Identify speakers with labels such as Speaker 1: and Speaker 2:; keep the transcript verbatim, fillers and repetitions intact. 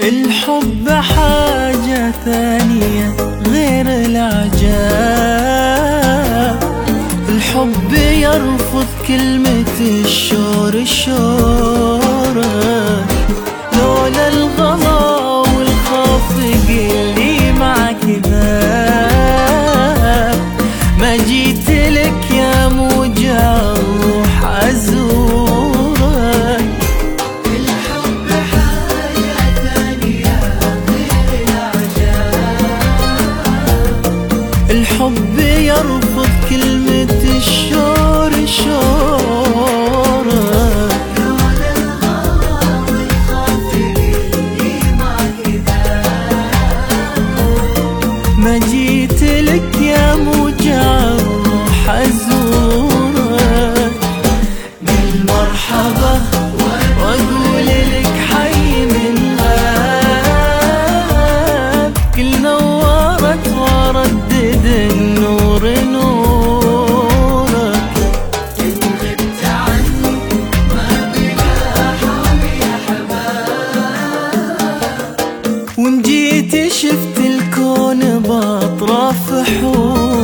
Speaker 1: الحب حاجة ثانية غير العجاب. الحب يرفض كلمة الشور الشورة، لولا الغلا والخافق اللي معك ذاب ما جيت لك يا موجع الروح أزورك.
Speaker 2: الحب حاجة ثانية غير العجاب.
Speaker 1: الحب يرفض كلمة الشور الشورة،
Speaker 2: لولا الغلا والخافق اللي معك ذاب
Speaker 1: ما جيت لك يا موجع الروح أزورك. قل مرحبا وأقول لك حي من غاب، كل نورت وردد النور نورك.
Speaker 2: إن غبت عني ما بقى حولي أحباب،
Speaker 1: وإن جيت شفت الكون بأطراف حور